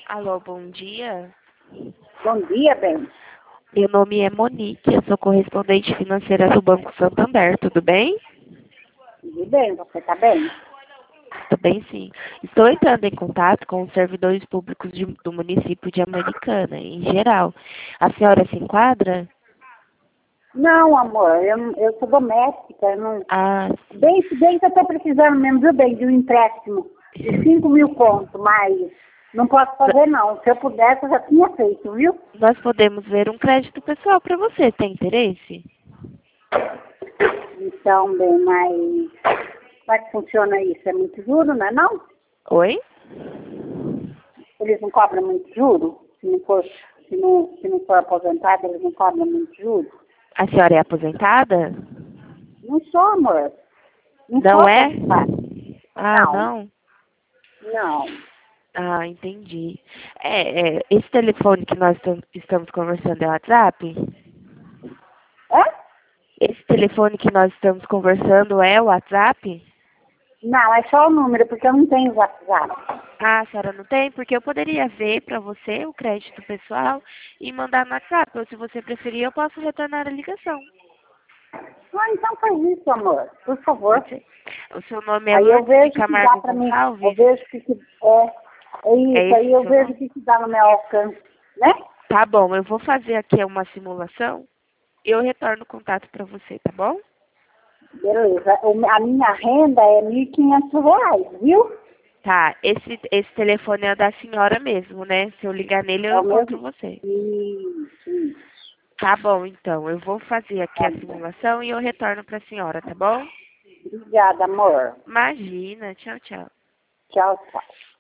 Alô, bom dia. Bom dia, bem. Meu nome é Monique, eu sou correspondente financeira do Banco Santander, tudo bem? Tudo bem, você tá bem? Tudo bem, sim. Estou entrando em contato com os servidores públicos do município de Americana, em geral. A senhora se enquadra? Não, amor, eu sou doméstica. Eu não... Ah, Bem que eu tô precisando mesmo, viu, bem, de um empréstimo de 5.000 conto, mas não posso fazer não. Se eu pudesse, eu já tinha feito, viu? nós podemos ver um crédito pessoal para você, tem interesse? Então, bem, mas como é que funciona isso? É muito juro, não é não? Oi? Eles não cobram muito juro? Se não for aposentado, eles não cobram muito juro? A senhora é aposentada? Não sou, amor. Não sou Não é? aposentada. Ah, Não, não? não. Ah, entendi. Esse telefone que nós estamos conversando é o WhatsApp? É? Esse telefone que nós estamos conversando é o WhatsApp? Não, é só o número, porque eu não tenho WhatsApp. Ah, a senhora não tem? Porque eu poderia ver para você o crédito pessoal e mandar no WhatsApp. Ou se você preferir, eu posso retornar a ligação. Ah, então faz isso, amor, por favor. Pode ser. O seu nome é Aí eu Lourdes de vejo o que dá Camargo pra mim. Eu Gonçalves? vejo o é É isso, aí esse o eu seu vejo nome? o que dá no meu alcance, né? Tá bom, eu vou fazer aqui uma simulação e eu retorno o contato para você, tá bom? Beleza. A minha renda é R$ 1.500, viu? Tá, esse telefone é da senhora mesmo, né? Se eu ligar nele, eu É o encontro mesmo? você. Isso. Tá bom, então. Eu vou fazer aqui Tá a bom. simulação e eu retorno para a senhora, tá bom? Obrigada, amor. Imagina. Tchau, tchau. Tchau, tchau.